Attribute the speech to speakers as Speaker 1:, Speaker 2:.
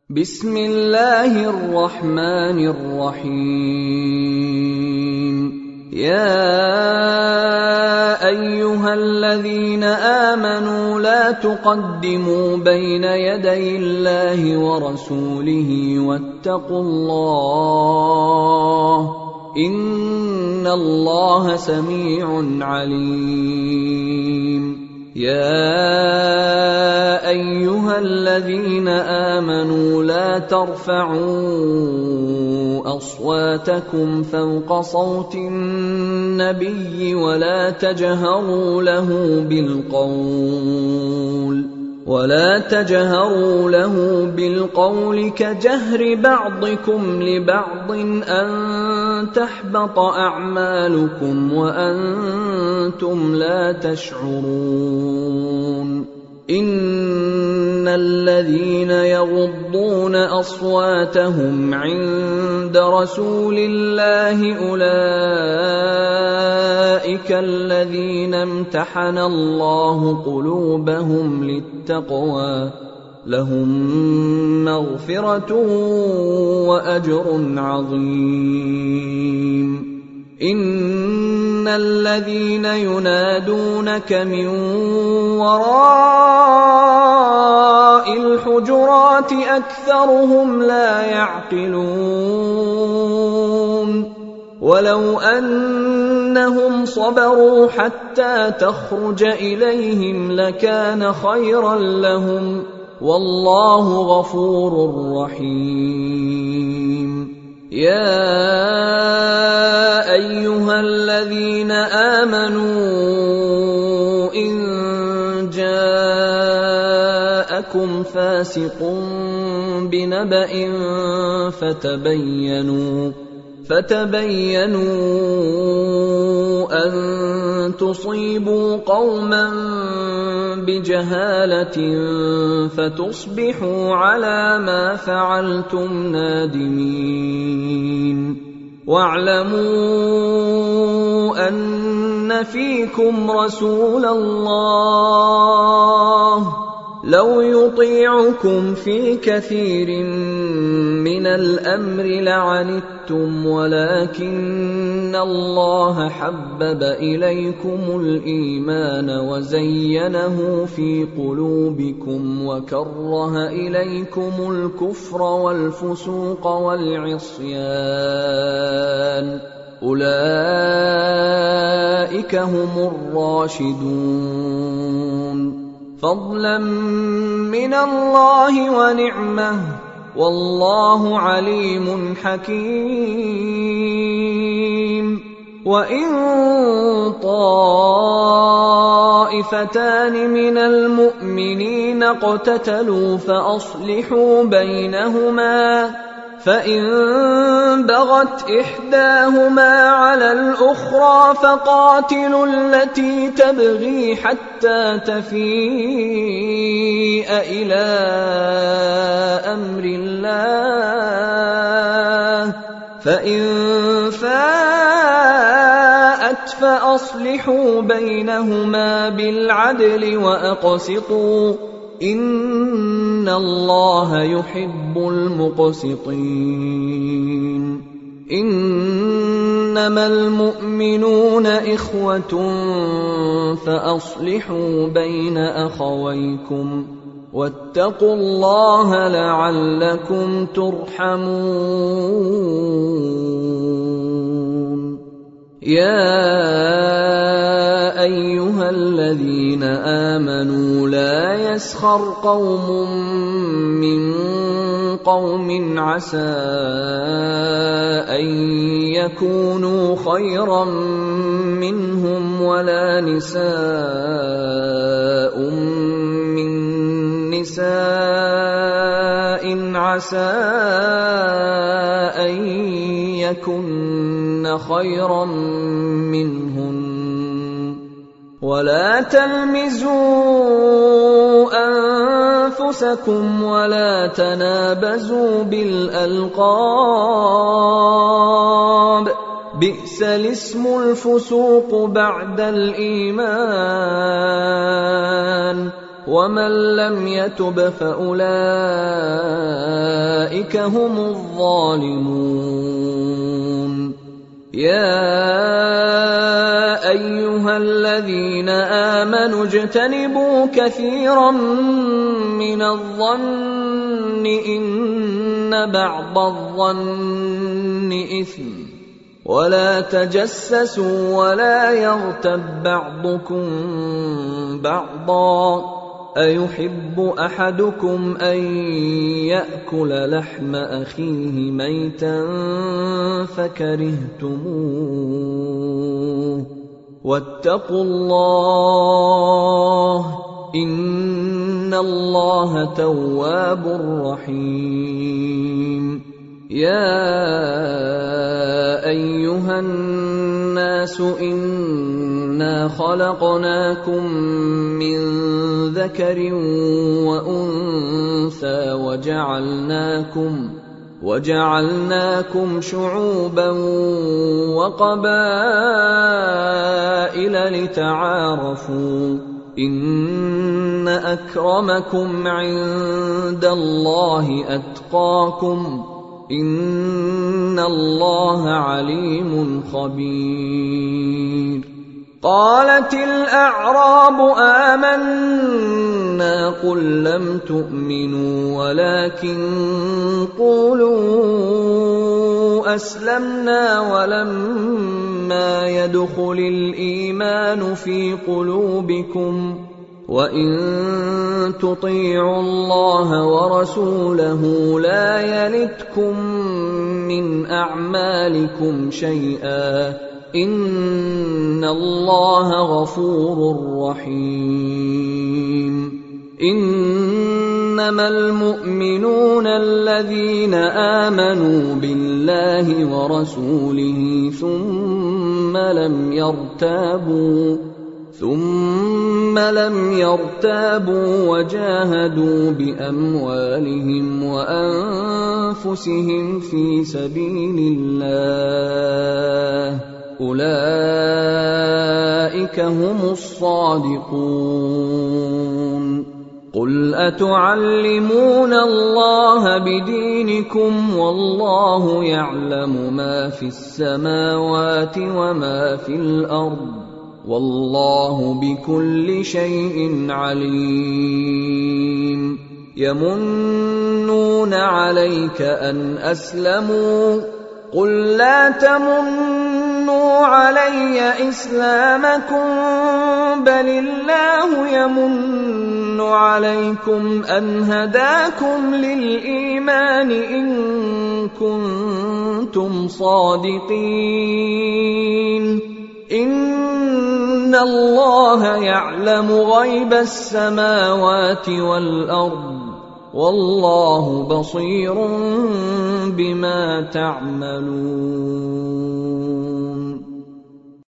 Speaker 1: بسم الله الرحمن الرحيم. يا أيها الذين آمنوا لا تقدموا بين يدي الله ورسوله واتقوا الله إن الله سميع عليم. يا أيها الذين آمنوا لا ترفعوا أصواتكم فوق صوت النبي ولا تجهروا له بالقول كجهر بعضكم لبعض أن تحبط أعمالكم وأنتم لا تشعرون. إن الذين يغضون أصواتهم عند رسول الله أولئك الذين امتحن الله قلوبهم للتقوى لهم مغفرة وأجر عظيم. إن الذين ينادونك من وراء الحجرات أكثرهم لا يعقلون. ولو أنهم صبروا حتى تخرج إليهم لكان خيرا لهم والله غفور رحيم. يا أيها الذين آمنوا إن جاءكم فاسق بنبأ فتبينوا أن تصيبوا قوما بجهالة فتصبحوا على ما فعلتم نادمين. واعلموا أن فيكم رسول الله لو يطيعكم في كثير من الأمر لعنتم ولكن الله حبب إليكم الإيمان وزينه في قلوبكم وكره إليكم الكفر والفسوق والعصيان أولئك هم الراشدون فضلا من الله ونعمه والله عليم حكيم. وإن طائفتان من المؤمنين اقتتلوا فأصلحوا بينهما فإن بغت إحداهما على الأخرى فقاتلوا التي تبغي حتى تفيء إلى أمر الله فإن فاءت فأصلحوا بينهما بالعدل وأقسطوا إن الله يحب المقسطين. إنما المؤمنون إخوة فأصلحوا بين أخويكم واتقوا الله لعلكم ترحمون. يا أيها الذين آمنوا لا يسخر قوم من قوم عسى أن يكونوا خيرا منهم ولا نساء من نساء عسى أن يكن خيرا منهن ولا تلمزوا أنفسكم ولا تنابزوا بالألقاب بئس الاسم الفسوق بعد الإيمان ومن لم يتب فأولئك أولئك هم الظالمون. يا أيها الذين آمنوا اجتنبوا كثيرا من الظن إن بعض الظن إثم ولا تجسسوا ولا يغتب بعضكم بعضا أيحب أحدكم أن يأكل لحم أخيه ميتا فكرهتموه واتقوا الله إن الله تواب رحيم. يا أيها الناس إنا خلقناكم من ذكر وأنثى وجعلناكم شعوبا وقبائل لتعارفوا إن أكرمكم عند الله أتقاكم إن الله عليم خبير. قالت الأعراب آمنا قل لم تؤمنوا ولكن قولوا أسلمنا ولما يدخل الإيمان في قلوبكم وإن تطيعوا الله ورسوله لا يلتكم من أعمالكم شيئا إن الله غفور رحيم. إنما المؤمنون الذين آمنوا بالله ورسوله ثم لم يرتابوا وجاهدوا بأموالهم وأنفسهم في سبيل الله أولئك هم الصادقون. قل أتعلمون الله بدينكم والله يعلم ما في السماوات وما في الأرض والله بكل شيء عليم. يمنون عليك أن أسلموا قل لا تمنوا علي إسلامكم بل الله يمن عليكم أن هداكم للإيمان إن كنتم صادقين. إن الله يعلم غيب السماوات والأرض والله بصير بما تعملون.